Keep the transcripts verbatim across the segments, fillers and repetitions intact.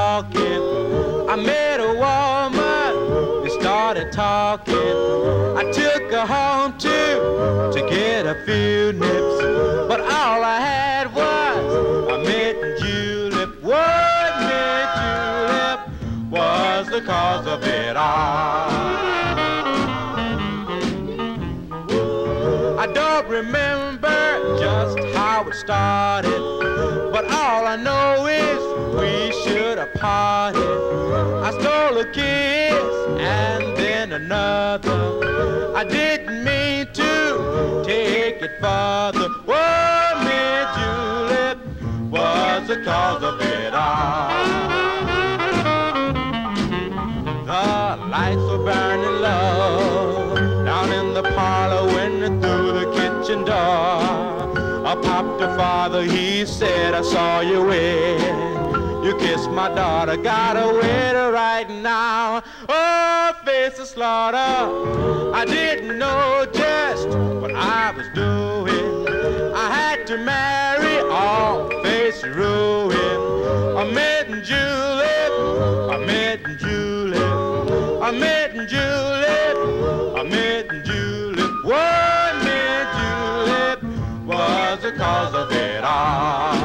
walking. I met a woman, we started talking. I took her home too to get a few nips, but all I had was a mint julep. What mint julep was the cause of it all? I don't remember just how it started, but all I know is we should have parted. I stole a kiss and then another. I didn't mean to take it further. Oh, mint julep was the cause of it all. The lights were burning low down in the parlor when they threw the kitchen door. I popped her father, he said, I saw you win. You kissed my daughter, got a waiter right now. Oh, face of slaughter, I didn't know just what I was doing. I had to marry all face ruin. A mint julep, a mint julep, a mint julep, a mint julep. One mint julep was the cause of it all.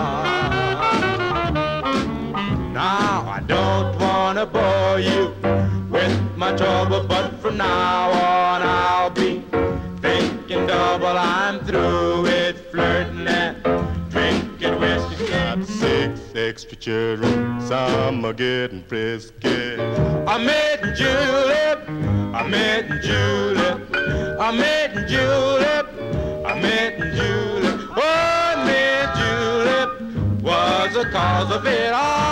Now I don't wanna bore you with my trouble, but from now on I'll be thinking double. I'm through with flirting and drinking whiskey. Got six extra children, some are getting frisky. I met julep, I met julep, I met julep, I met julep. Oh, I met julep was the cause of it all.